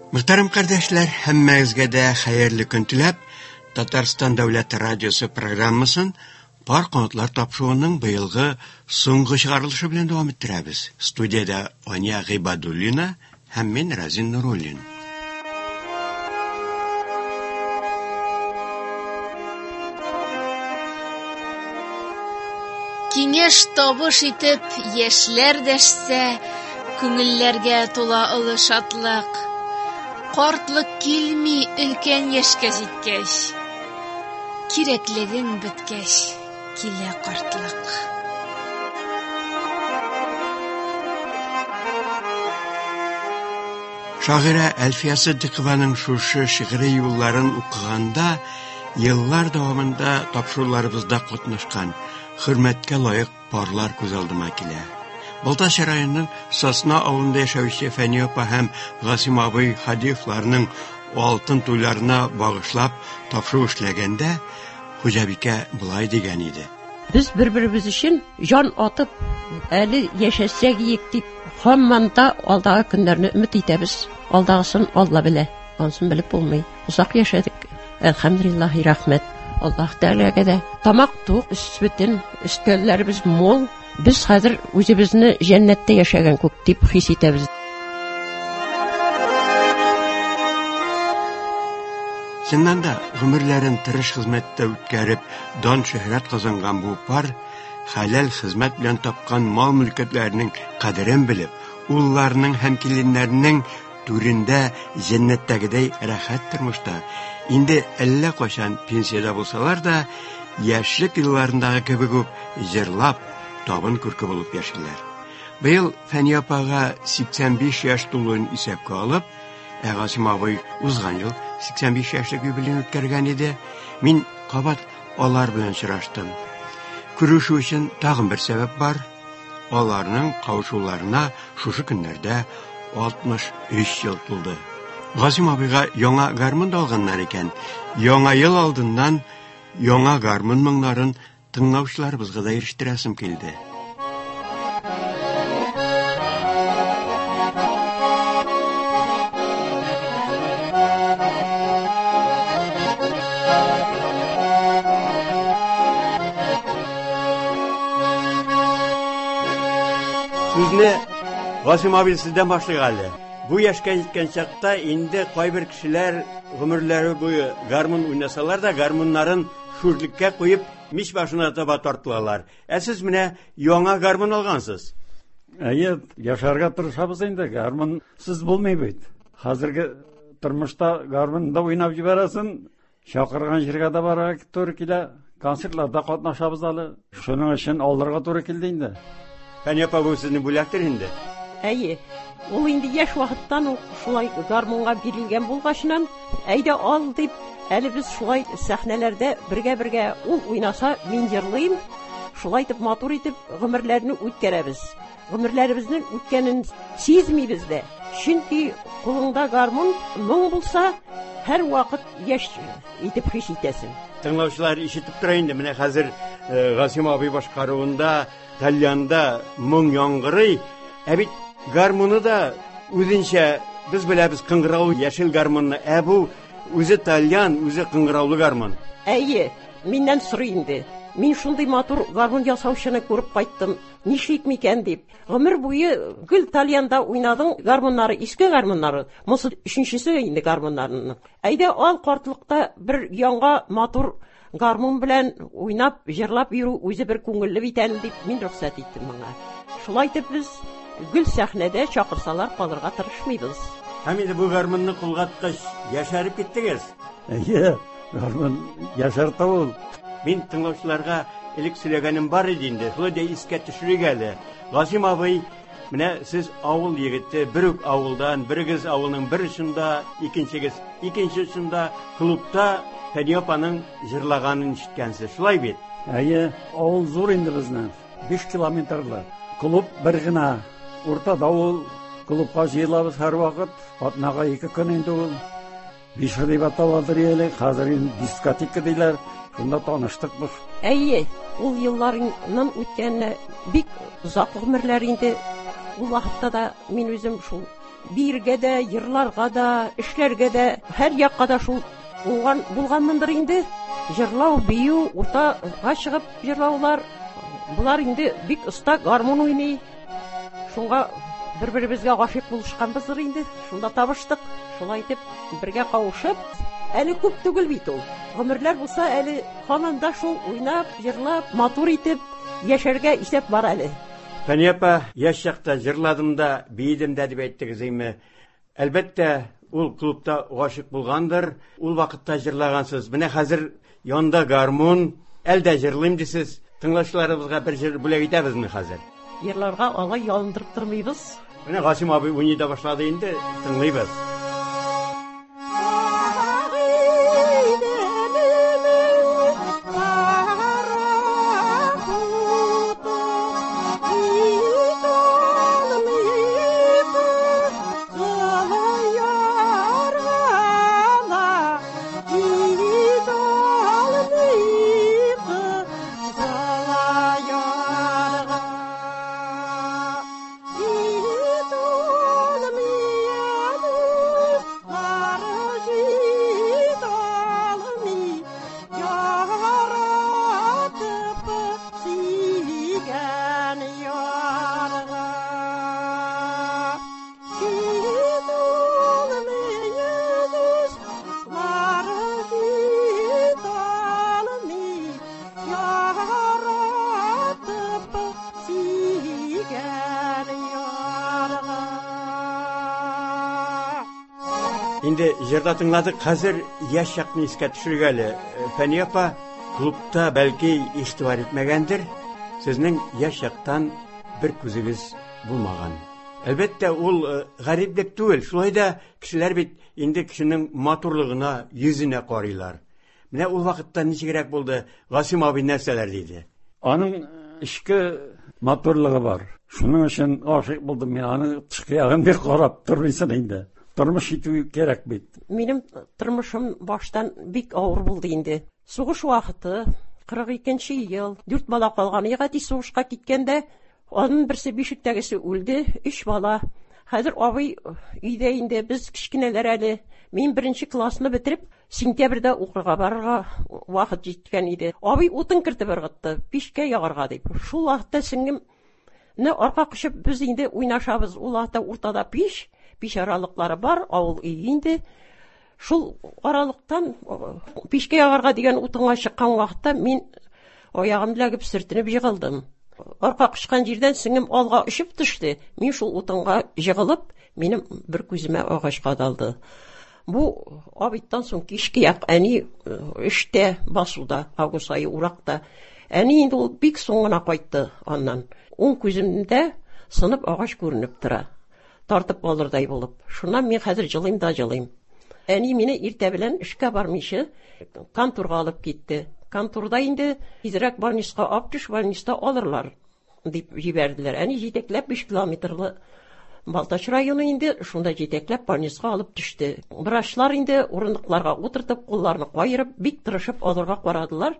Muhtaram kardeşler, hemmezge de hayırlı gün tilep, Tatarstan Devlet Radyosu programmasın Par Konutlar Tapşuğu'nun bıyılgı sunğu çıkarılışı bilen devam ettirəbiz. Studiyada Anya Gıbadullina hem men Razin Nurullin. Кеңеш табыш итеп яшьләр дәшсә, күңелләргә тула олы шатлык. Картлык килми өлкән яшькә җиткәч, кирәклеген беткәч, килә картлык. Şagira Elfiya Sıddıkovanın şuşu şiiri yolların okuğanda, yıllar davamında tapşırlarımızda qatnaşqan, hürmetke layık parlar göz aldıma kile. Baltaş rayonunun Sosna avında yaşavuşu Fəni opa hem Qasim abi Hadiyevlarının altın toylarına bağışlap tapşırı işlegende Hocabike bulay degen idi. Biz bir-birimiz için can atıp, eli yaşassak yektik, hammanda aldağı günlerini ümit etəbiz. Aldağısın Allah bile, ansın bilip olmayı. Uzak yaşadık. Elhamdülillahi rahmet. Allah Teala'ya da tamak tuğ, üstbütün, üstgöllerimiz mol. Biz hazır özümüzünü cennette yaşayan kök deyip his etəbiz. Şundan da ömürlerin tırış hizmette ütkərib, don şöhret kazangan bu par, halal hizmet bilen tapkan mal mülketlerinin kadiren bilip, ullarının hemkilinlerinin türünde cennettegidey rahat durmuşta. İndi elle koşan pensiyada bulsalar da, yaşlık yıllarındağı gibi güp, zırlap, tabın kürkü bulup yaşırlar. Bu yıl Fəni opağa 85 yaş doluğun isepke alıp, Qasim abi uzgan yıl 85 yaşlık yübilini ötkərgən idi. Min qabat onlar bilen sıraştım. Kürüşü için tağın bir sebep var. Onlarının kavuşularına şuşu günlerde 63 yıl tuldu. Qasim abiga yona garmın dalğanlar eken, yona yıl aldından yona garmın mınların tınlavçılarımızga da eriştirəsim keldi. Sizni Qasim abi sizden başlayalım. Bu yaşka yetken çakta indi koy bir kişiler ömürleri boyu garmın oynasalar da garmınların şurlukka koyup miş başına taba tartılalar. Siz mine yona garmın algansız. Evet, yaşarga tırışabız indi. Garmın siz bulmayı buydu. Hazırki tırmışta garmında oynap jiberasın. Şakırgan jirga da barak to'g'ri kela, konsertlarda qatnaşabız alı. Şunun için allarga to'g'ri keldi indi. Fəni opa bu sizin buляктır indi. Әйе, ул инде яшь вакыттан ук шулай гармунга бирелгән булгачыннан, әйдә ал дип, әле без шулай сәхнәләрдә бергә ул уйнаса, мин җырлыйм. Шулай итеп матур итеп гомерләрне үткәрәбез. Гомерләребезнең үткәнен сизмибез дә. Чөнки кулыңда гармун моң булса, һәр вакыт яшь итеп хис итәсең. Тыңлаучылар ишетеп тора инде, менә хәзер Qasim abi башкаруында Talyanda моң яңгырый. Бит гармуны да үзенчә без беләбез кыңгырау яшел гармунны. Бу үзе Talyan, үзе кыңгыраулы гармун. Әйе, миннән сорый инде. Мин шундый матур гармун ясаучыны күреп кайттым. Нишик микән дип. Гомер буе гел Talyan'da уйнадың гармуннары, иске гармуннары. Мосы өченчесе инде гармуннарның. Әйдә ал картлыкта бер яңа матур гармун белән уйнап, җырлап йөрү үзе бер күңелле битән дип мин рөхсәт иттем моңа. Шулай итеп без гел сәхнәдә чакырсалар калырга тырышмыйбыз. Һәм инде бу гармунны кулгаткач яшәреп киттегез. Әйе, гармун яшарта ул. Мин тыңлаучыларга элек сөйләгәнем бар иде инде. Шулай да искә төшерик әле. Qasim абый, менә сез авыл егете, бер үк авылдан, берегез авылның бер очында, икенче очында клубта Fəni opaның җырлаганын ишеткәнсез. Шулай бит? Әйе, авыл зур инде безнең. 5 километрлы. Клуб бер генә. Уртада ул клубка җыелабыз һәр вакыт. Атнага 2 көн инде ул. Бишер дип аталалар әле, хәзер дискотека диләр. Шунда таныштык без. Әйе, ул елларның үткәнне бик озак гомерләр инде. Ул вакытта да мин үзем шул биргә дә, йырларга да, эшләргә дә, һәр якка да шул булганмындыр инде. Җырлау, бию, уртага чыгып җырлаулар. Булар инде бик оста гармон уйный. Шуңа бер-беребезгә гашыйк булышканбыздыр инде. Шунда табыштык. Шулай итеп бергә кавышып, әле күп түгел бит ул. Гомерләр булса, әле һаманда шул уйнап, җырлап, матур итеп яшәргә исәп бар әле. Фәния апа, яшь чакта җырладым да, биедем дә дип әйттегез инде. Әлбәттә, ул клубта гашык булгандыр. Ул вакытта җырлагансыз. Менә хәзер янда гармон, әлдә җырлыйм дисез. Тыңлаучыларыбызга бер җыр бүләк итәбезме хәзер? Йырларга алай ялындырып тормыйбыз. Менә Гасим абый уйный да башлады инде, тыңлыйбыз. Инде җырда тыңладык, хәзер яшь чакны искә төшергәле. Фәния апа, клубта бәлки игътибар итмәгәндер. Сезнең яшь чактан бер күзегез булмаган. Әлбәттә, ул гариплек түгел. Шулай да кешеләр бит инде кешенең матурлыгына, йөзенә карыйлар. Менә ул вакытта ничегрәк булды? Гасим абый нәрсәләр диде? Аның ичке матурлыгы бар. Шуның өчен гашык булдым мин. Аны тышкы ягын бик карап тормыйсың инде. Тормыш итү кирәк бит. Минем тормышым баштан бик авыр булды инде. Сугыш вакыты 42нче ел, 4 бала калган. Ягати сугышка киткәндә, аның берсе бишектәгесе үлде, 3 бала. Хәзер абый өйдә инде, без кичкенәләр әле. Мин 1нче классны бетереп, сентябрьдә укырга барырга вакыт җиткән иде. Абый утын кертеп ыргытты, пишкә ягарга дип. Шул вакытта сеңгемне арка кышып без инде уйнашабыз. Ул вакытта уртада пиш аралыклары бар, авыл өе инде. Шул аралыктан пишкә ягарга дигән утынга чыккан вакытта мин аягым ләгеп сөртенеп җыгылдым. Арка кышкан җирдән сеңгем алга очып төште. Мин шул утынга җыгылып, минем бер күземә агач кадалды. Бу абыйттан соң кичке як әни эштә басуда, август айы уракта. Әни инде ул бик соңына кайтты аннан. Уң күземдә сынып агач күренеп тора. Тартып алырдай булып. Шуннан мин хәзер җылыйм да җылыйм. Әни мине иртә белән эшкә бармыйчы конторга алып китте. Конторда инде тизрәк больниска алып төш, больниста алырлар дип җибәрделәр. Әни җитәкләп 5 километрлы Балтач районы инде, шунда җитәкләп больниска алып төште. Врачлар инде урындыкларга утыртып, кулларны кайырып, бик тырышып алырга карадылар.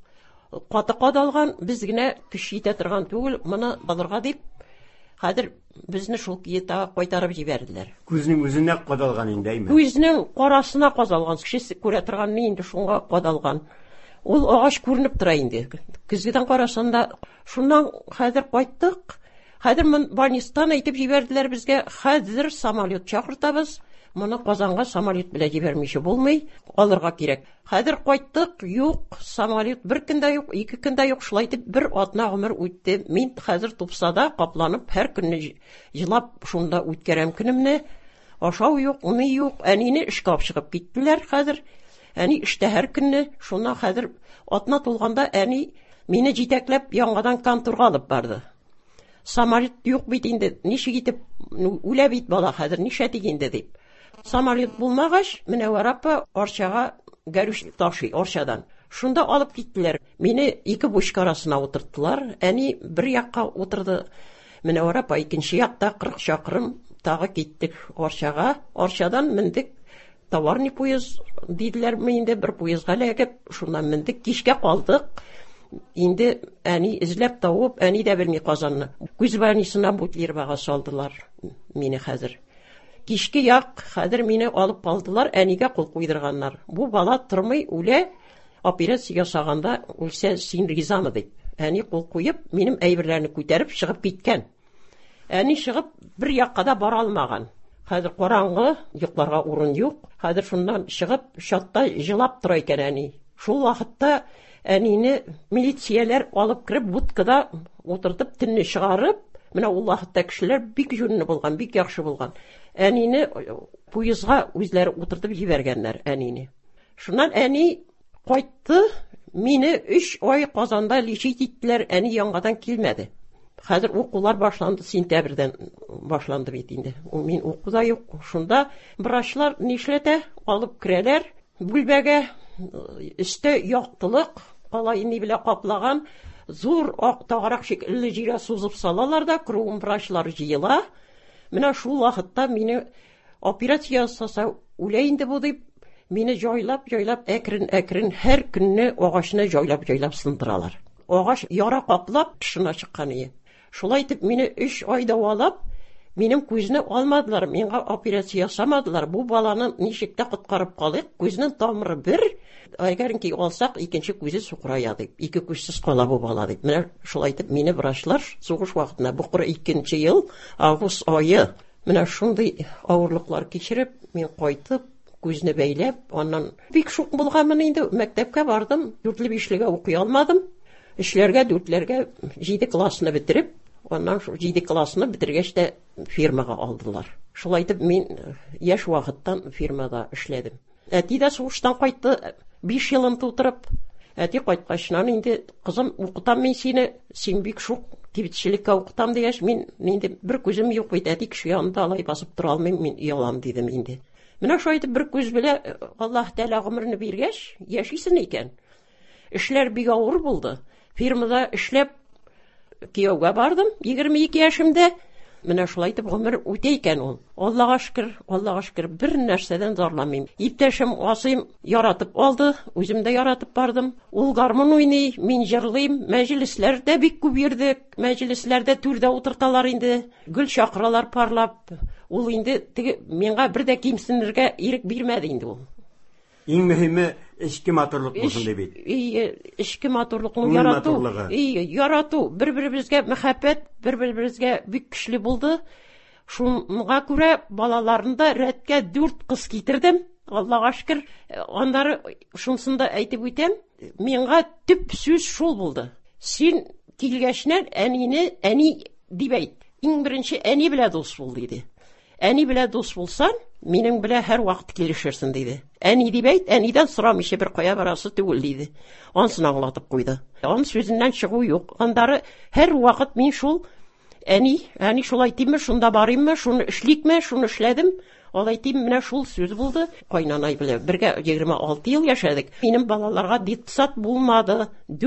Каты кадалган, без генә көч җитә торган түгел, моны алырга дип хәзер безне шул киета кайтарып җибәрделәр. Күзнең үзенә кадалган индеме? Күзнең карасына кадалган, кеше күрә торганны инде шуңа кадалган. Ул агач күренеп тора инде. Күзгедән карасанда, шуннан хәзер кайттык. Хәзер мен больнистан әйтеп җибәрделәр безгә, хәзер самолет чакыртабыз. Моны Казанга самолет белән җибәрмичә булмый, алырга кирәк. Хәзер кайттык, юк, самолет бер көндә юк, 2 көндә юк, шулай итеп бер атна гомер үтте. Мин хәзер тупсада капланып, һәр көнне җылап шунда үткәрәм көнемне. Ашау юк, уны юк. Әнине эшкә алып чыгып киттеләр хәзер. Әни эштә һәр көнне, шуңа хәзер атна тулганда әни мине җитәкләп яңадан конторга алып барды. Самолет юк бит инде, ничек итеп үлә бит бала хәзер, нишләтик инде дип. Самолет булмагач, Менә апа Арчага гәрүш ташый, Арчадан. Шунда алып киттеләр. Мине 2 бушка арасына утырттылар. Әни бер якка утырды. Менә апа икенче якта 40 чакрым тагы киттек Арчага. Арчадан мендек, товарный поезд диделәр инде, бер поездга ләгеп, шуннан мендек, кичкә калдык. Инде әни эзләп тавып, әни дә белми Казанны. Күз больницасына бутлербага салдылар мине хәзер. Кичке як хәзер мине алып калдылар, әнигә кул куйдырганнар. Бу бала тормый, үлә, операция ясаганда үлсә син ризамы дип. Әни кул куеп, минем әйберләрне күтәреп чыгып киткән. Әни чыгып бер якка да бара алмаган. Хәзер караңгы, йокларга урын юк. Хәзер шуннан чыгып, шатта җылап тора икән әни. Шул вакытта әнине милицияләр алып кирип, будкада утыртып, төнне чыгарып, менә ул вакытта кешеләр бик җүнле булган, бик яхшы булган. Әнине поездга үзләре утыртып җибәргәннәр әнине. Шуннан әни кайтты, мине 3 ай Казанда лечить иттеләр, әни яңадан килмәде. Хәзер укулар башланды, сентябрьдән башланды бит инде. Мин укуда юк. Шунда врачлар нишләтә, алып керәләр бүлбәгә, өстә яктылык, алай ни белә каплаган, зур ак тагырак шикелле җирә сузып салалар да, кругым врачлар җыела. Менә шул вакытта мине операция ясаса үлә инде бу дип, мине җайлап, әкрен һәр көнне агачны җайлап сындыралар. Агач яра каплап тышына чыккан иде. Шулай итеп мине 3 ай давалап, минем күзне алмадылар, миңа операция ясамадылар. Бу баланы ничек тә коткарып калыйк, күзнең тамыры бер, әгәренки алсак, икенче күзе сукрая дип, 2 күзсез кала бу бала дип. Менә шулай итеп мине врачлар сугыш вакытында, бу 42нче ел, август айы, менә шундый авырлыклар кичереп, мин кайтып, күзне бәйләп, аннан бик шук булганмын инде, мәктәпкә бардым, 4-5-легә укый алмадым. Эшләргә 4-ләргә 7 классны бетереп, аннан 7 классны битергәч тә фирмага алдылар. Шулай итеп мин яшь вакыттан фирмада эшләдем. Әти дә сугыштан кайтты, 5 елын тутырып. Әти кайткачнан инде кызым, укытам мин сине, син бик шук кибетчелеккә укытам дигәч, мин инде бер күзем юк бит, әти кеше янында алай басып тора алмыйм, мин ялам дидем инде. Менә шулай итеп бер күз белә Аллаһ Тәала гомерне биргәч, яшисен икән. Эшләр бик авыр булды. Фирмада эшләп кияүгә бардым 22 яшемдә. Менә шулай итеп гомер үтә икән ул. Аллаһка шөкер, бер нәрсәдән зарламыйм. Иптәшем Асыйм яратып алды, үзем дә яратып бардым. Ул гармон уйный, мин җырлыйм, мәҗлесләрдә бик күп йөрдек. Мәҗлесләрдә түрдә утырталар инде, гүл чакыралар парлап. Ул инде теге миңа бер дә кимсенергә ирек бирмәде инде ул. Иң мөһиме эчке матурлык булсын дип бит. Эчке матурлыкны ярату, бер-беребезгә мәхәббәт, бер-беребезгә бик көчле булды. Шуңа күрә балаларында рәткә 4 кыз китердем. Аллаһка шөкер. Аннары шунсында әйтеп үтәм, миңа төп сүз шул булды. Син килгәчнән әни дип әйт. Иң беренче әни белән дус бул диде. Әни белән дус булсаң, минем белән һәр вакыт килешерсең диде. Әни дип әйт, әнидән сорамыйча бер кая барасы түгел диде. Ансын аңлатып куйды. Ан сүзеннән чыгу юк. Андары һәр вакыт мин шул әни шулай тимме, шунда барыйммы, шуны эшликме, шуны эшләдем. Алай тим, менә шул сүз булды. Кайнанай белән бергә 26 ел яшәдек. Минем балаларга детсад булмады.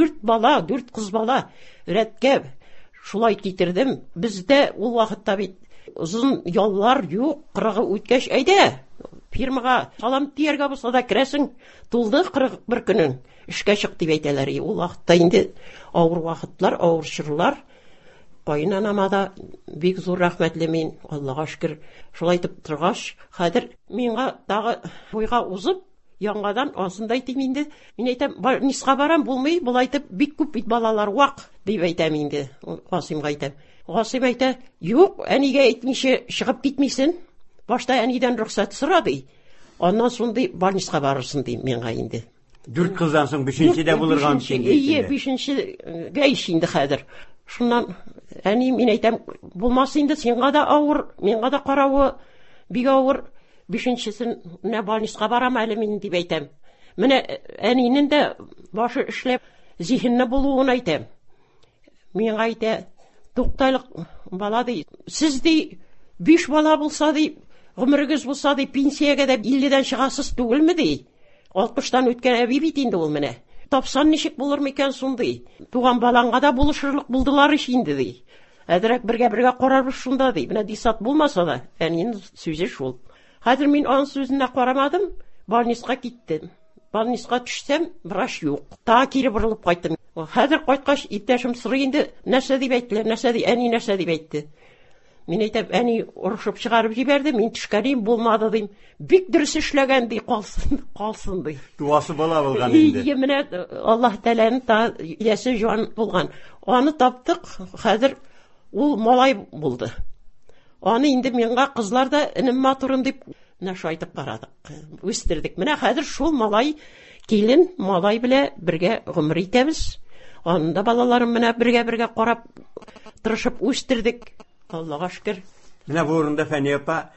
4 кыз бала рәткә шулай китердем. Бездә ул вакытта бит озын яллар юк, 40 үткәч әйдә. Фирмага салам тияргә булса да керәсең, тулды 41 көнең. Эшкә чык дип әйтәләр. Ул вакытта инде авыр вакытлар, авыр чорлар. Кайнанама да бик зур рәхмәтле мин, Аллаһка шөкер. Шулай итеп торгач, хәзер миңа тагы буйга узып, яңадан асында әйтим инде. Мин әйтәм, ниска барам, булмый, булай итеп бик күп бит балалар вак дип әйтәм инде. Гасыймга әйтәм. Гасыйм әйтә, юк, әнигә әйтмичә чыгып китмисен. Башта әнидән рөхсәт сорады. Аннан соң больниска барырсың ди миңа инде. 4 кыздан соң 5-нчедә булырган икән. 5-нчегә иш инде хәзер. Шуннан әни мин әйтәм, булмас инде, сиңа да авыр, миңа да каравы бик авыр. 5-нчесен менә больниска барам әле мин дип әйтәм. Менә әнинең дә башы эшләп зиһенне булуын әйтәм. Миңа әйтә, туктайлык бала ди, сез ди 5 бала булса ди, гомерегез булса ди, пенсиягә дә 50дән чыгасыз түгелме ди? 60тан үткән әби бит инде ул менә. Тапсан ничек булыр микән сунды? Туган балаңга да булышырлык булдылар ич инде ди. Әдерәк бергә карарбыз шунда ди. Менә дисат булмаса да, әнинең сүзе шул. Хәзер мин ан сүзенә карамадым, больниска киттем. Больниска төшсәм, врач юк. Та кире борылып кайттым. Хәзер кайткач иптәшем сорый инде, нәрсә дип әйттеләр, әни нәрсә дип әйтте. Мин әйтәм, әни урышып чыгарып җибәрде, мин төшкәнем булмады дим. Бик дөрес эшләгән ди, калсын ди. Дуасы бала булган инде. Менә Аллаһ Тәгаләнең ясе җан булган. Аны таптык, хәзер ул малай булды. Аны инде миңа кызлар да энем матурым дип шайтып карадык. Үстердек. Менә хәзер шул малай килен, малай белән бергә гомер итәбез. Анда балаларым менә бергә карап тырышып үстердек. Аллаһка шөкер. Менә бу урында Фәния апа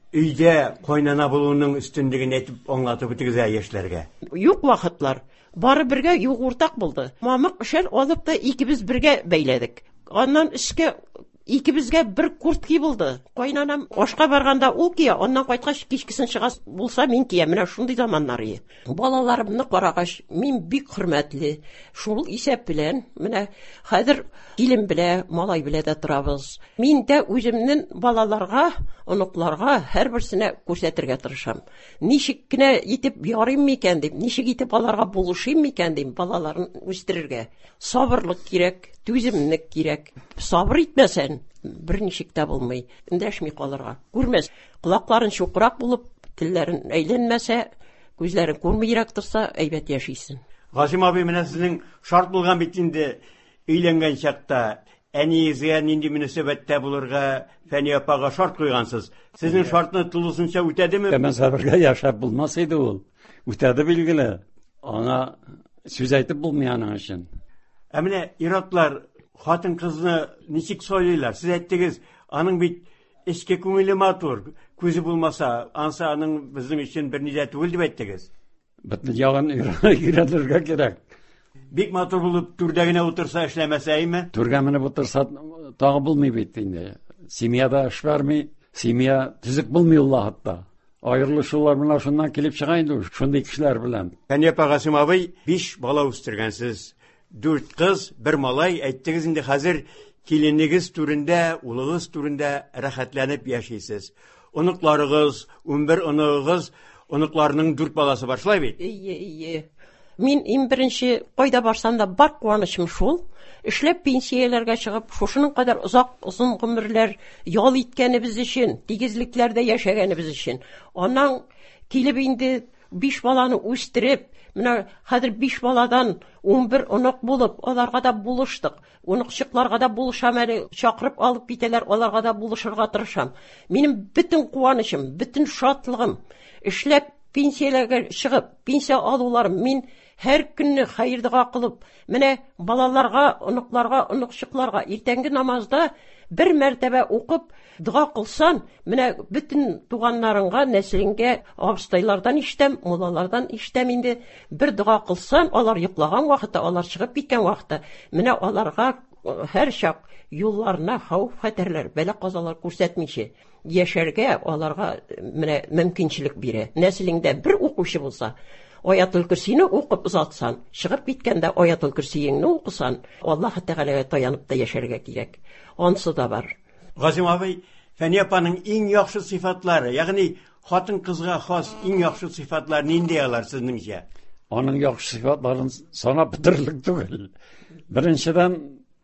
өйдә кайнана булуның өстенлеген әйтеп аңлатып үтегезә яшьләргә. Юк вакытлар. Бары бергә юк уртак булды. Мамык эшәр алып та икебез бергә бәйләдек. Аннан эшкә икебезгә бер куртки булды. Кайнанам ашка барганда ул кия, аннан кайткач кичкесен чыгас булса мин кия. Менә шундый заманнар ие. Балаларымны карагач, мин бик хөрмәтле. Шул исәп белән, менә хәзер килен белә, малай белә дә торабыз. Мин дә үземнең балаларга, оныкларга һәрберсенә күрсәтергә тырышам. Ничек кенә итеп ярыйм микән дип, ничек итеп аларга булышыйм микән дип балаларын үстерергә. Сабырлык кирәк, түземлек кирәк. Сабыр итмәсән, берничек тә булмый. Эндәшми калырга. Күрмәс, кулакларын чукрак булып, телләрен әйләнмәсә, күзләрен күрмирәк торса, әйбәт яшисен. Гасим абый, менә сезнең шарт булган бит инде өйләнгән чакта әниегезгә нинди мөнәсәбәттә булырга Фәния апага шарт куйгансыз. Сезнең шартны тулысынча үтәдеме? Мен сабырга яшап булмас иде ул. Үтәде билгеле. Аңа сүз әйтеп булмый аның өчен. Менә иратлар хатын кызны ничек сойлыйлар? Сез әйттегез, аның бит эчке күңеле матур, күзе булмаса, анса аның безнең өчен берни дә түгел дип әйттегез. Бөтен ягын өйрәнергә кирәк. Бик матур булып түрдә генә утырса эшләмәсәйме? Түргә менеп утырса тагы булмый бит инде. Семьяда эш бармый, семья төзек булмый ул хатта. Аерылышулар менә шуннан килеп чыга инде шундый кешеләр белән. Фәния апа, Гасим абый 5 бала үстергәнсез. 4 кыз, 1 малай. Әйттегез инде хәзер киленегез түрендә, улыгыз түрендә рәхәтләнеп яшисез. Оныкларыгыз, 11 оныгыз, оныкларның 4 баласы бар, шулай бит? Ие. Мин иң беренче кайда барсам да бар куанычым шул. Эшләп пенсияләргә чыгып, шушының кадәр озын гомерләр ял иткәнебез өчен, тигезлекләрдә яшәгәнебез өчен. Аннан килеп инде 5 баланы үстереп, менә хәзер 5 баладан 11 онык булып, аларга да булыштык. Оныкчыкларга да булышам әле, чакырып алып китәләр, аларга да булышырга тырышам. Минем бөтен куанычым, бөтен шатлыгым эшләп пенсияләргә чыгып, пенсия алуларым. Мин һәр көнне хәер дуа кылып, менә балаларга, оныкларга, оныкчыкларга иртәнге намазда бер мәртәбә укып дуа кылсан, менә бөтен туганнарыңга, нәселеңгә, абыстайлардан ишетәм, муллалардан ишетәм инде, бер дуа кылсан, алар йоклаган вакытта, алар чыгып киткән вакытта, менә аларга һәр чак юлларына хәүф-хәтерләр, бәла-казалар күрсәтмичә яшәргә аларга менә мөмкинчелек бирә. Нәселеңдә бер укучы булса, Аятул Курсине укып узатсан, чыгып киткәндә Аятул Курсиеңне укысан, Аллаһ Тәгаләгә таянып та яшәргә кирәк. Ансы да бар. Гасим абый, Фәния апаның иң яхшы сыйфатлары, ягъни хатын кызга хас иң яхшы сыйфатлар нинди алар сезнеңчә? Аның яхшы сыйфатларын санап бетерлек түгел. Беренчедән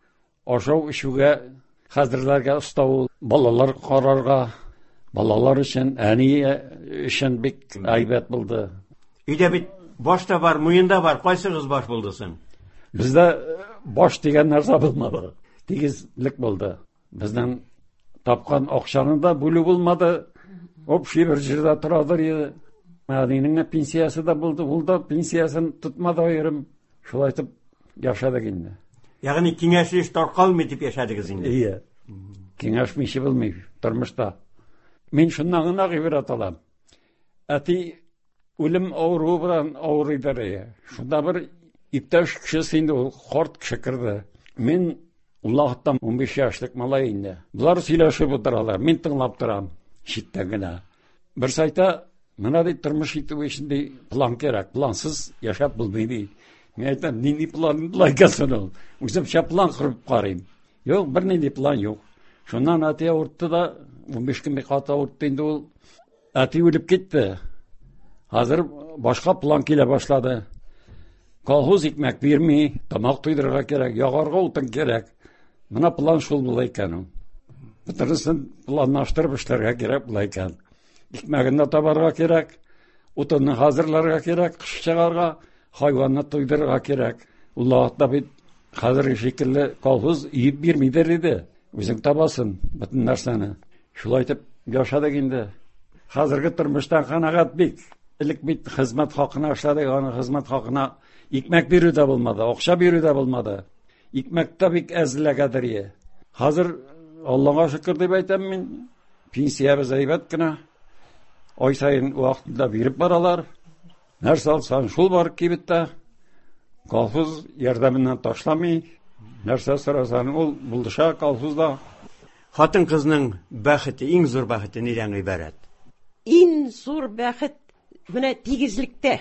ашау-ишүгә, хәзерләргә остау, балалар карарга, балалар өчен, әни өчен бик әйбәт булды. Өйдә бит башта бар, муенда бар, кайсыгыз баш булдысын? Бездә баш дигән нәрсә булмады. Тигезлек булды. Безнең тапкан акчаны да бүлү булмады. Общий бер җирдә торадыр иде. Мәдинең пенсиясы да булды. Ул да пенсиясын тотмады аерым. Шулай итеп яшәдек инде. Ягъни киңәшлеш таркалмый дип яшәдегез инде. Ие. Киңәшмичә булмый тормышта. Мин шуннан гына гыйбрәт алам. Әти үлем авыру белән авырыйдыр. Шунда бер иптәш кеше инде, ул карт кеше кирде. Мин Аллаһтан 15 яшьлек малай инде. Булар сөйләшеп утыралар. Мин тыңлап торам, читтә генә. Бер сайта менә ди тормыш итү өчен ди план кирәк. Плансыз яшәп булмый ди. Мин әйтәм, нинди план лайкасын ул? Үземчә план кырып карыйм. Юк, бер нинди план юк. Шуннан әти авыртты да, 15 көн ката авыртты инде ул. Әти үлеп китте. Хәзер башка план килә башлады. Колхоз икмәк бирми, тамак туйдырырга кирәк, ягарга утын кирәк. Менә план шул була икән ул. Бөтенесен планлаштырып эшләргә кирәк була икән. Икмәгенне табарга кирәк, утынны хәзерләргә кирәк, кыш чыгарга, хайванны туйдырырга кирәк. Ул вакытта бит хәзерге шикелле колхоз иеп бирмидер иде. Үзең табасың бөтен нәрсәне. Шулай итеп яшадык инде. Хәзерге тормыштан канәгать бик. Элек бит хезмәт хакына эшләдек, аны хезмәт хакына икмәк бирү дә булмады, акча бирү дә булмады. Икмәк тә бик әзләгәдер. Хәзер Аллаһка шөкер дип әйтәм мин. Пенсиябыз әйбәт кенә. Ай сайын вакытында биреп баралар. Нәрсә алсаң шул бар кибеттә. Колхоз ярдәменнән ташламый. Нәрсә сорасаң ул булдыша колхозда. Хатын кызның бәхете, иң зур бәхете нидән ибарәт? Иң зур бәхет менә тигезлектә.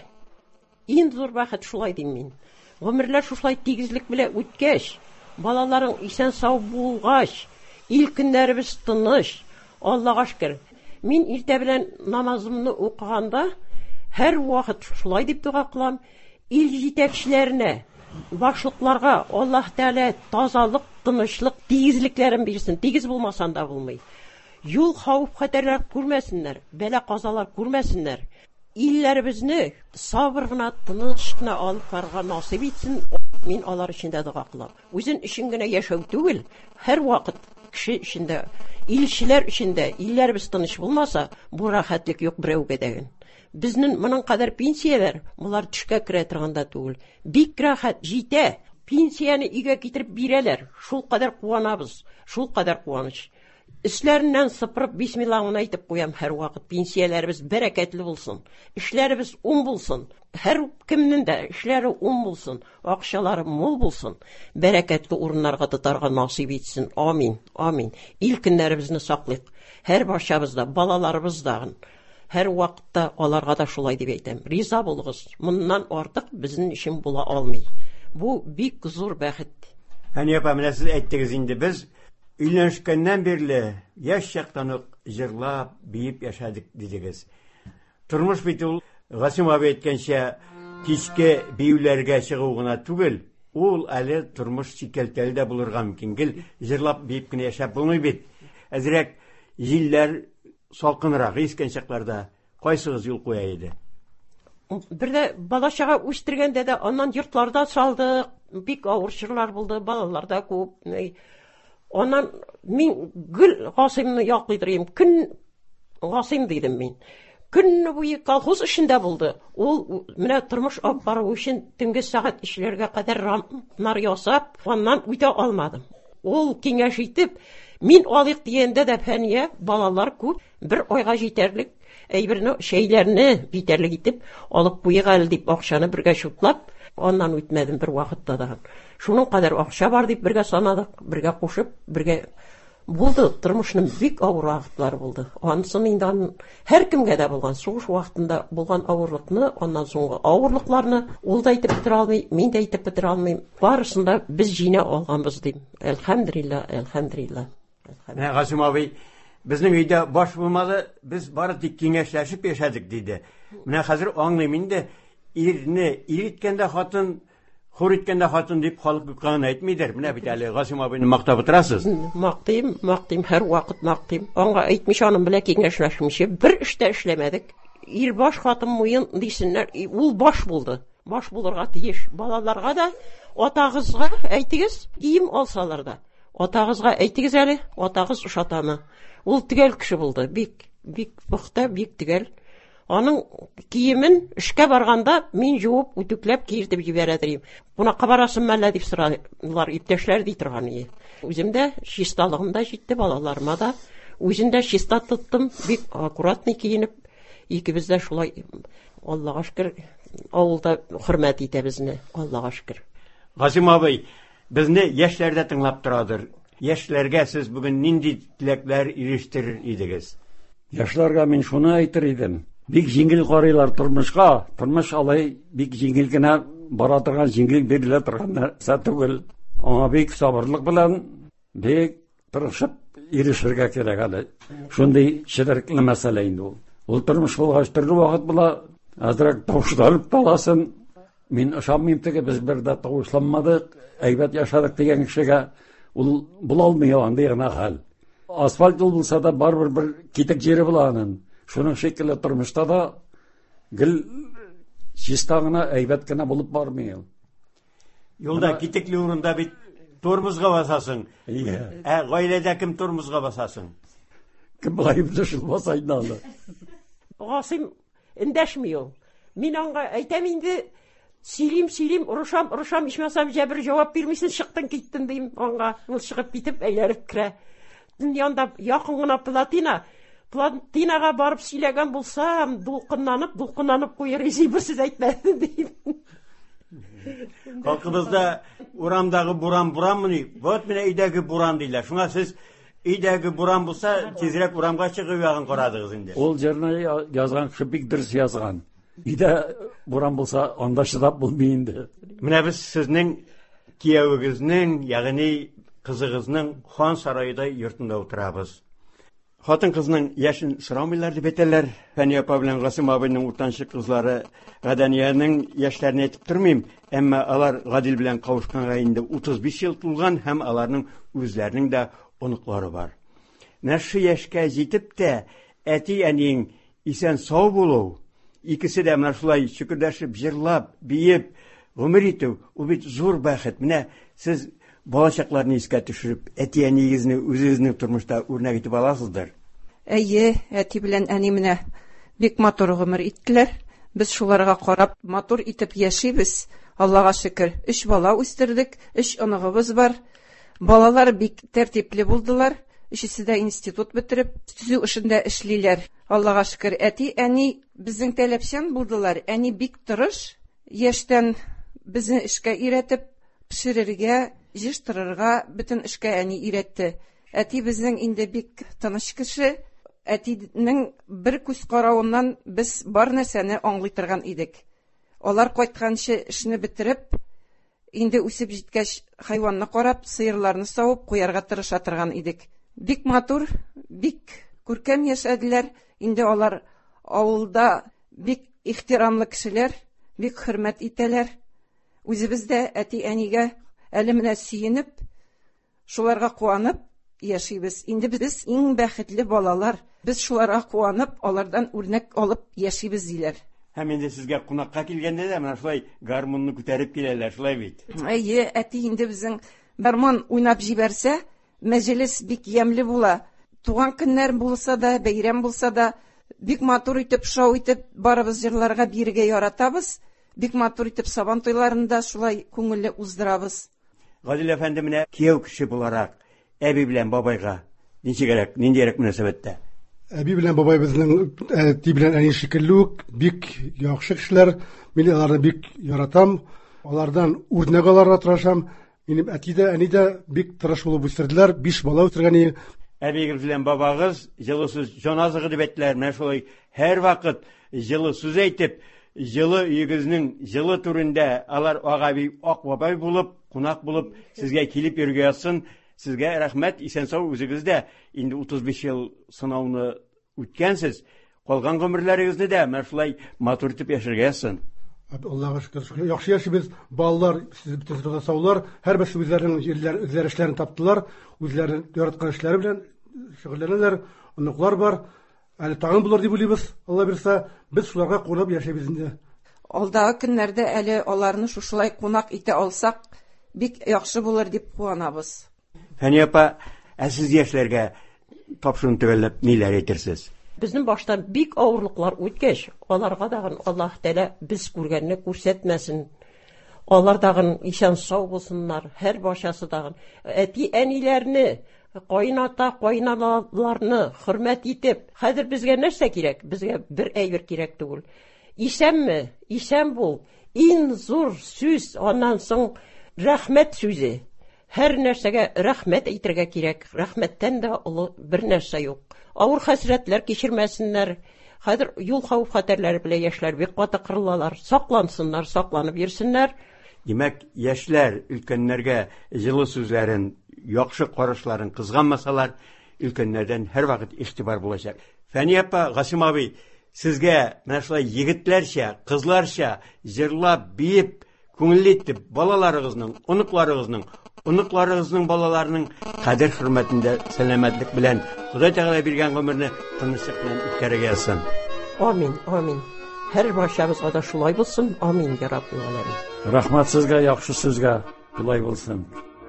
Иң зур бәхет шулай дим мин. Гомерләр шулай тигезлек белән үткәч, балаларың исән сау булгач, ил көннәребез тыныч, Аллаһка шөкер. Мин иртә белән намазымны укыганда һәр вакыт шулай дип дуа кылам. Ил җитәкчеләренә, башлыкларга Аллаһ Тәгалә тазалык, тынычлык, тигезлекләрен бирсен. Тигез булмасан да булмый. Юл хәвеф-хәтерләр күрмәсеннәр, бәла-казалар күрмәсеннәр. Илләребезне сабыр гына, тыныч кына алып барырга насыйп итсен. Мин алар өчен дә дуа кылам. Үзен өчен генә яшәү түгел, һәр вакыт кеше өчен дә, илчеләр өчен дә, илләребез тыныч булмаса, бу рәхәтлек юк берәүгә дә. Безнең моның кадәр пенсияләр, булар төшкә керә торганда түгел. Бик рәхәт җитә. Пенсияне өйгә китереп бирәләр. Шул кадәр куанабыз, шул кадәр куаныч. Эшләреннән сыпырып бисмиллаһын әйтеп куям һәр вакыт. Пенсияләребез бәрәкәтле булсын. Эшләребез ун булсын. Һәр кемнең дә эшләре ун булсын. Акчалары мул булсын. Бәрәкәтле урыннарга тотарга насыйп итсен. Амин. Амин. Ил көннәребезне саклыйк. Һәр башабызда, балаларыбызда, һәр вакытта аларга да шулай дип әйтәм. Риза булыгыз. Моннан артык безнең өчен була алмый. Бу бик зур бәхет. Әни апа, менә сез әйттегез инде, без өйләнешкәннән бирле яшь чактан ук җырлап, биеп яшәдек дидегез. Тормыш бит ул, Гасим абый әйткәнчә, кичке биюләргә чыгу гына түгел, ул әле тормыш чикелтәле дә булырга мөмкин. Гел җырлап, биеп кенә яшәп булмый бит. Әзрәк җилләр салкынрак искән чакларда кайсыгыз юл куя иде? Бердә балачага үстергәндә дә аннан йортларда салдык, бик авыр чорлар булды, балаларда күп. Аннан мин гел Гасимны яклыйдырым. Көн Гасим дидем мин. Көн буе колхоз эшендә булды. Ул менә тормыш алып бару өчен төнге сәгать 3ләргә кадәр рамнар ясап, аннан үтә алмадым. Ул киңәш итеп, мин алыйк дигәндә дә Фәния, балалар күп, бер айга җитәрлек әйберне, шәйләрне җитәрлек итеп алып куйык әле дип акчаны бергә шутлап, аннан үтмәдем бер вакытта да. Шуның кадәр акча бар дип бергә санадык, бергә кушып, бергә булды. Тормышның бик авыр вакытлары булды. Анысын инде һәр кемгә дә булган, сугыш вакытында булган авырлыкны, аннан соңгы авырлыкларны ул да әйтеп бетерә алмый, мин дә әйтеп бетерә алмыйм. Барысында без җиңә алганбыз дим. Әлхәмдүлиллаһ, әлхәмдүлиллаһ. Гасим абый, безнең өйдә баш булмады, без бары тик киңәшләшеп яшәдек диде. Менә хәзер аңлыйм инде, ирне ириткәндә хатын, хур иткәндә хатын дип халык юккан әйтмидер. Менә бит әле Гасим абыйны мактап утырасыз. Мактыйм, һәр вакыт мактыйм. Аңа әйтмичә, аның белән киңәшләшмичә, бер эштә эшләмәдек. Ир баш, хатын муен дисеннәр, ул баш булды. Баш булырга тиеш. Балаларга да, атагызга әйтегез, кием алсалар да. Атагызга әйтегез әле, атагыз ушатамы. Ул тигәл кеше булды, бик пөхтә, бик тигәл. Аның киемен эшкә барганда мин җуып, үтүкләп киертеп җибәрәдем. Буна кабарасым мәллә дип соралар, иптәшләр ди торган иде. Үзем дә чисталыгым да җитте, балаларыма да. Үзем дә чиста тоттым, бик аккуратный киенеп. Икебез дә шулай, Аллаһка шөкер, авылда хөрмәт итә безне, Аллаһка шөкер. Гасим абый, безне яшьләрдә тыңлап торадыр. Яшьләргә сез бүген нинди теләкләр ирештер идегез? Яшьләргә мин шуны әйтер идем. Бик җиңел карыйлар тормышка. Тормыш алай бик җиңел генә бара торган, җиңел бирелә торган нәрсә түгел. Аңа бик сабырлык белән, бик тырышып ирешергә кирәк әле. Шундый чирекле мәсьәлә инде ул. Ул тормыш булгач төрле вакыт була, әзрәк тавышланып таласын. Мин ышанмыйм теге, без бердә тавышланмадык, әйбәт яшадык дигән кешегә ул була алмый андый гына хәл. Асфальт жол булса да барбір бір кетік жері була аның. Шуның шекелле тормышта да гел чистагына әйбәт кенә булып бармый. Юлда китекле урында бит тормозга басасың. Гаиләдә кем тормозга басасың? Кем гаепле шул басайны аны. Гасыйм эндәшми ул. Мин аңа әйтәм инде, сөйлим, урышам, ичмасам җәбер җавап бирмисен, чыктың киттен дим аңа. Ул чыгып китеп әйләнеп керә. Дөньяда якын гына Платинага барып сөйләгән булсам, дулкынланып куер, бер сүз әйтмәдем дим. Халкыбызда урамдагы буранмыни? Вот менә өйдәге буран диләр. Шуңа сез өйдәге буран булса, тизрәк урамга чыгып ягын карадыгыз инде. Ул җырны язган кеше бик дөрес язган. Өйдә буран булса, анда чыдап булмый инде. Менә без сезнең киявегезнең, ягъни кызыгызның хан сарайында йортында утырабыз. Хатын кызның яшен сорамыйлар дип әйтәләр. Фәни апа белән Гасым абыйның уртанчы кызлары Гадәниянең яшьләрен әйтеп тормыйм, әмма алар Гадил белән кавышканга инде 35 ел тулган һәм аларның үзләренең дә оныклары бар. Нәши яшькә җитеп тә әти-әниң исән сау булу, икесе дә менә шулай шөкердәшеп, җырлап, биеп, гомер итү, ул бит зур бәхет. Менә сез балачакларны искә төшереп, әти-әнигезне үзегезнең тормышта үрнәк итеп аласыздыр. Әйе, әти белән әни менә бик матур гомер иттеләр. Без шуларга карап матур итеп яшибез. Аллага шөкер. 3 бала үстердек, 3 оныгыбыз бар. Балалар бик тәртипле булдылар. Өчесе дә институт бетереп, төзү эшендә эшлиләр. Аллага шөкер. Әти, әни безнең таләпчән булдылар. Әни бик тырыш, яшьтән безне эшкә өйрәтеп, пешерергә, җыштырырга, бөтен эшкә әни өйрәтте. Әти безнең инде бик тыныч кеше. Әтинең бер күз каравыннан без бар нәрсәне аңлый торган идек. Алар кайтканчы эшне бетереп, инде үсеп җиткәч хайванны карап, сыерларны савып куярга тырыша торган идек. Бик матур, бик күркәм яшәделәр. Инде алар авылда бик ихтирамлы кешеләр, бик хөрмәт итәләр. Үзебез дә әти-әнигә әле менә сөенеп, шуларга куанып яшибез. Инде без иң бәхетле балалар. Без шуларга куанып, алардан үрнәк алып яшибез диләр. Һәм инде сезгә кунакка килгәндә дә менә шулай гармунны күтәреп киләләр, шулай бит. Әйе, әти инде безнең гармун уйнап җибәрсә, мәҗлес бик ямьле була. Туган көннәр булса да, бәйрәм булса да, бик матур итеп, шау итеп, барыбыз җырларга бирегә яратабыз. Бик матур итеп сабан туйларында шулай күңелле уздырабыз. Гадил әфәнде менә кияү кеше буларак, әби белән бабайга ниндирәк мөнәсәбәттә? Әби белән бабай безнең әти белән әни шикелле үк бик яхшы кешеләр. Мин аларны бик яратам. Алардан үрнәк алырга тырышам. Минем әти дә, әни дә бик тырыш булып үстерделәр. 5 бала үстергән. Әбигез белән бабагыз җылы сүз җаназыгы дип әйттеләр. Менә шулай һәр вакыт җылы сүз әйтеп, җылы өегезнең җылы түрендә алар агаби ак бабай булып, кунак булып, сезгә килеп йөргә ятсын. Сезгә рәхмәт, исән-сау үзегездә инде 35 ел сынауны үткәнсез. Калган гомерләрегезне дә менә шулай матур итеп яшәргә ятсын. Аллага шөкер. Яхшы яшибез. Балалар, сез саулар, һәрберсе үзләренең эшләрен таптылар. Үзләренең яраткан эшләре белән шөгыльләнәләр. Оныклар бар. Әле тагын булыр дип уйлыйбыз. Алла бирсә, без шуларга кунап яшәбез инде. Алдагы көннәрдә әле аларны шушылай кунак итә алсак, бик яхшы булыр дип куанабыз. Фәни апа, сез яшьләргә тапшыруны төгәлләп ниләр әйтерсез? Безнең баштан бик авырлыклар үткәч, аларга дагы Аллаһ Тәала без күргәнне күрсәтмәсен. Алар дагы ишан сау булсыннар, һәр башасы дагы. Әти-әниләрне, кайнаналарны хөрмәт итеп, хәзер безгә нәрсә кирәк? Безгә бер әйбер кирәк түгел. Исәнме? Исән бул. Иң зур сүз, аннан соң рәхмәт сүзе. Һәр нәрсәгә рәхмәт әйтергә кирәк. Рәхмәттән дә олы бер нәрсә юк. Авыр хәсрәтләр кичермәсеннәр. Хәзер юл хәвеф-хәтерләре белән яшьләр бик каты кырылалар. Саклансыннар, сакланып йөрсеннәр. Димәк, яшьләр өлкәннәргә җылы сүзләрен, яхшы карашларын кызганмасалар, өлкәннәрдән һәр вакыт игътибар булачак. Фәни апа, Гасим абый, сезгә менә шулай егетләрчә, кызларча җырлап, биеп, күңелле итеп балаларыгызның, оныкларыгызның Уныкларыгызның, балаларның кадер хөрмәтендә сәламәтлек белән Ходай Тәгалә биргән гомерне тынычлык белән үткәрергә язсын. Амин, амин. Һәр барчабызга да шулай булсын. Амин, я Раббы аләмин. Рәхмәт сезгә, яхшы сүзгә. Шулай булсын.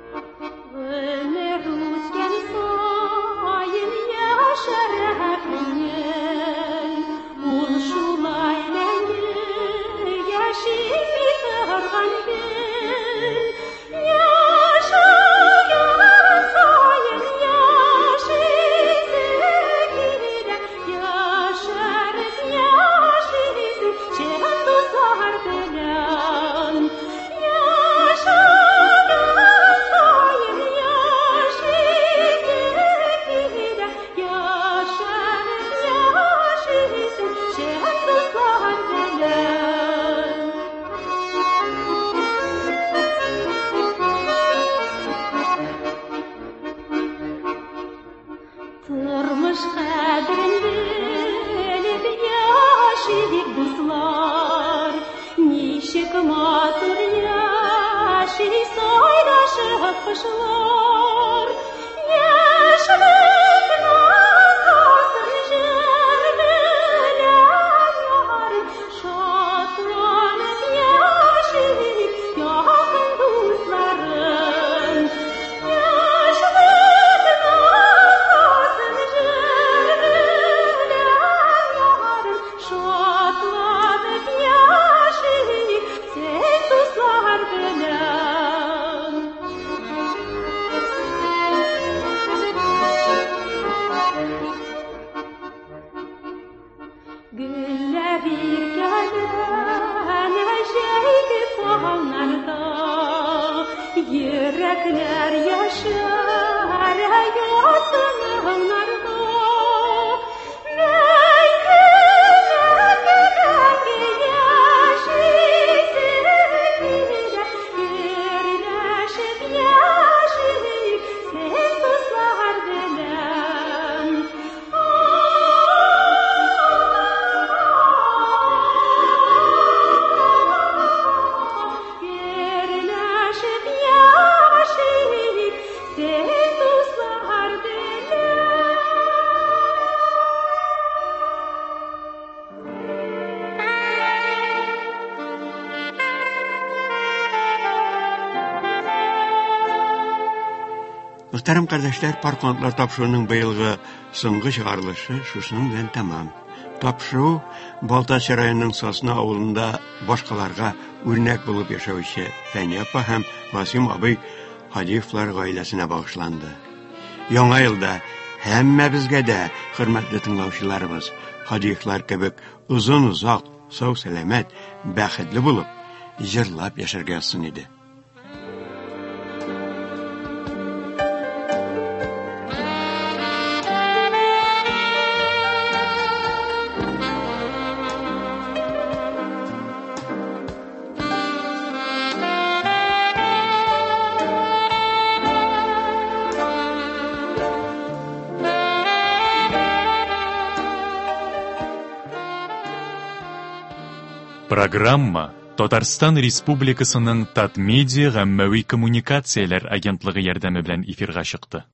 Muhterem kardeşler, Parklandlar Tapşırı'nın bu yılғы соңгы чыгарылышы шушының белән тәмам. Tapşırı Балтач районының Сосна авылында башкаларга үрнәк булып яшәүче Фәни апа һәм Васим абый Хадиевлар гаиләсенә багышланды. Яңа елда һәммәбезгә дә, хөрмәтле тыңлаучыларыбыз, Хадиевлар кебек узын-узак, сау-сәламәт, бәхетле булып, җырлап яшәргә язсын иде. Программа Татарстан Республикасының Татмедиа гаммәви коммуникацияләр агентлыгы ярдәме белән эфирга чыкты.